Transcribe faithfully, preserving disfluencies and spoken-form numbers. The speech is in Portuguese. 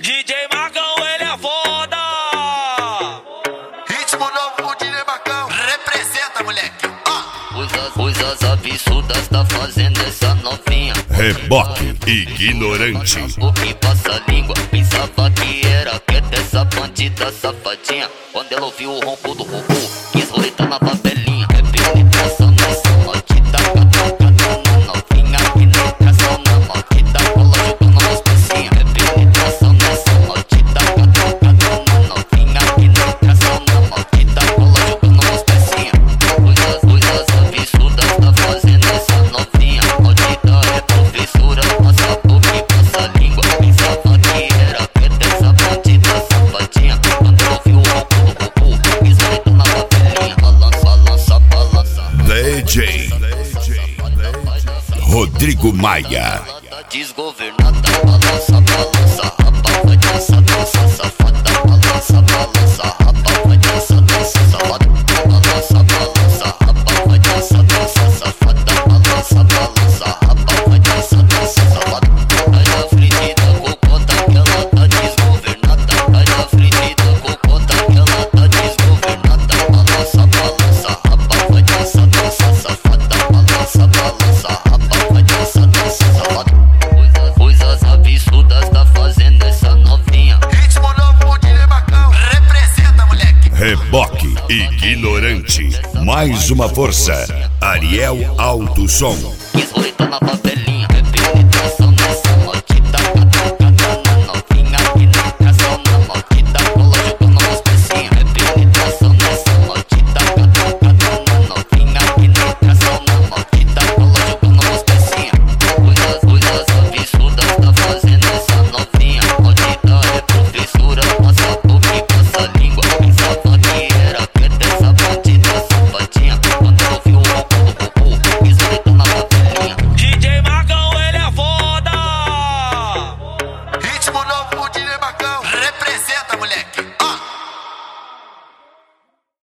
D J Marcão, ele é foda. Ritmo novo, o D J Marcão representa, moleque. Coisas, coisas absurdas tá fazendo essa novinha. Reboque ignorante. O que passa a língua, pensava que era quieta essa bandida safadinha. Quando ela ouviu o ronco do robô, quis roletar na favelinha. É penetração nessa maldita, cada na novinha. Penetração na maldita, cola jogando nos pecinha. É penetração nessa maldita, cada na novinha. Penetração na maldita, cola jogando nos pecinha. Coisas, coisas absurdas tá fazendo essa novinha. Maldita é professora, passa a boca e passa a língua. Pensava que era quieta essa bandida safadinha. Quando ela ouviu o ronco do robô, quis roletar na favelinha. Balança, balança, balança. D J Rodrigo Maia. Desgovernada, balança, balança, rapa, vai dança, dança, safada, balança, balança, rapa, vai dança, dança, safada, balança, balança, rapa, vai dança, dança, safada, balança, balança, rapa, vai dança, dança, safada. Sai da frente da cocota que ela tá desgovernada, sai da frente da cocota que ela tá desgovernada, balança, balança, rapa, vai dança, dança, safada, balança, balança, rapa, vai dança, dança, safada. Coisas absurdas tá fazendo essa novinha. Ritmo novo, o D J Marcão representa, moleque. Reboque ignorante. Mais uma força. Ariel Alto Som. Quis roletar na favelinha. É penetração nessa maldita, cada na novinha. Penetração na maldita, cola jogando nos pecinha. É penetração nessa maldita, cada na novinha. Penetração na maldita, cola jogando nos pecinha. Coisas, coisas absurdas tá fazendo essa novinha. Maldita é professora, passa a boca e passa a língua. Pensava que era quieta essa bandida safadinha. Quando ela ouviu o ronco do robô, quis roletar na favelinha. D J Marcão, ele é foda. Ritmo novo, o D J Marcão representa, moleque.